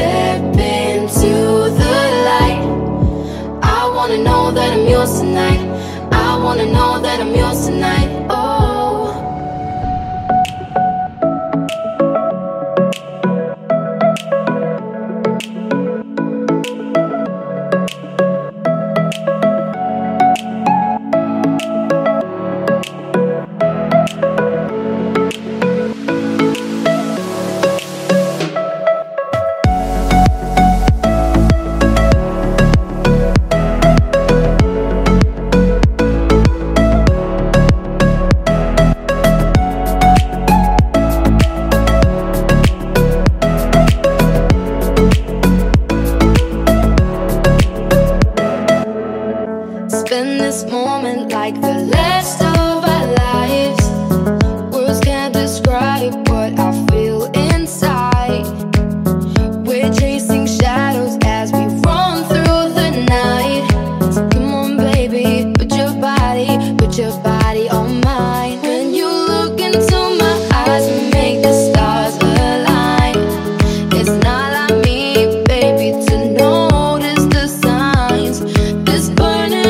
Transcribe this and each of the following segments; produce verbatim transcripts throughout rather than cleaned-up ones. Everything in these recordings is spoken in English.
step into the light. I wanna know that I'm yours tonight. I wanna know that I'm yours tonight. Oh. Spend this moment like the last of our lives. Words can't describe what I feel inside. We're chasing shadows as we run through the night. So come on baby, put your body, put your body on mine. When you look into my eyes and make the stars align. It's not like me, baby, to notice the signs. This burning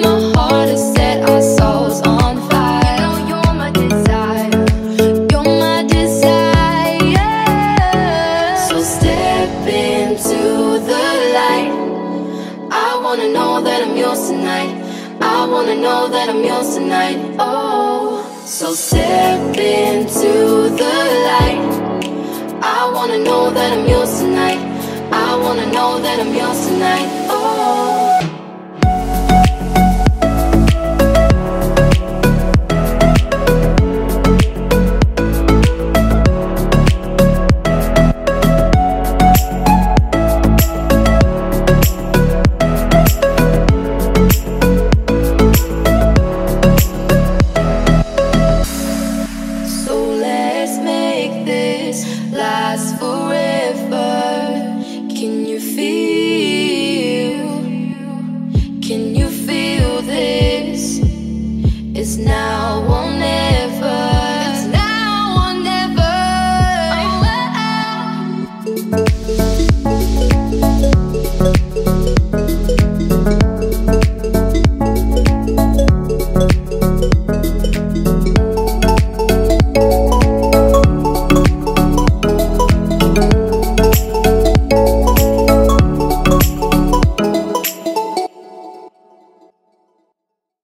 I wanna know that I'm yours tonight. I wanna know that I'm yours tonight. Oh, so step into the light. I wanna know that I'm yours tonight. I wanna know that I'm yours tonight. Oh.